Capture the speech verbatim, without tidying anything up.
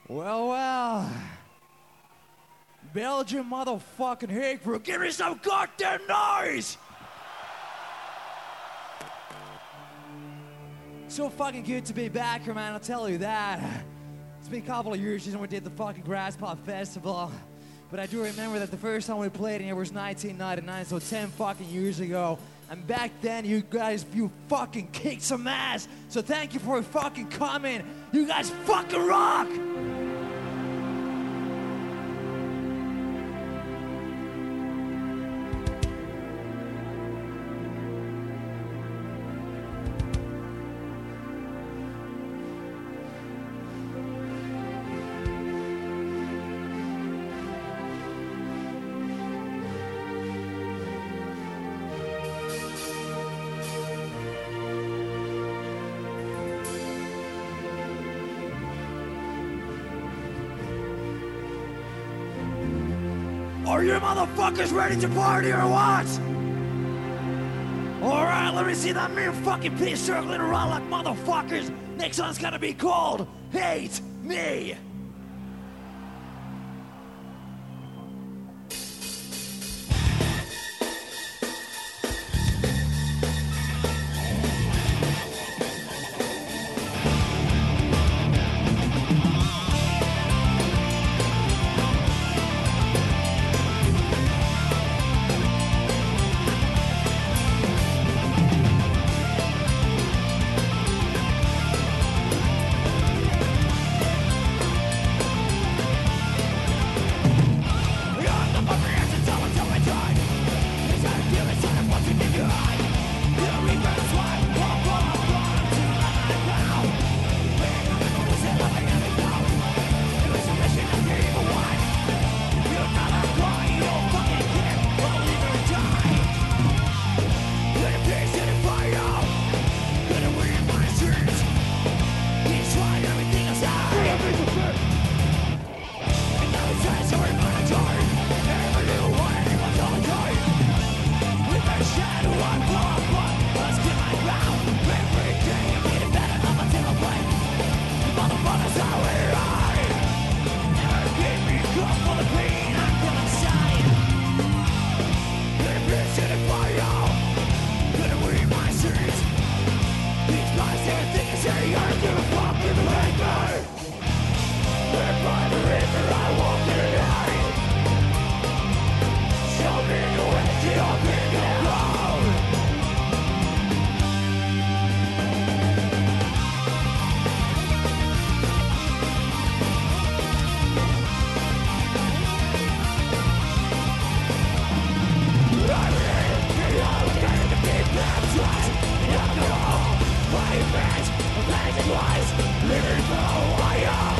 Well, well. Belgian motherfucking Hague, give me some goddamn noise! So fucking good to be back here, man, I'll tell you that. It's been a couple of years since we did the fucking Grasspop Festival. But I do remember that the first time we played in here was nineteen ninety-nine, so ten fucking years ago. And back then, you guys, you fucking kicked some ass. So thank you for fucking coming. You guys fucking rock! Are you motherfuckers ready to party or what? Alright, let me see that mean fucking piece circling around like motherfuckers. Next one's gonna be called Hate Me. Living though I am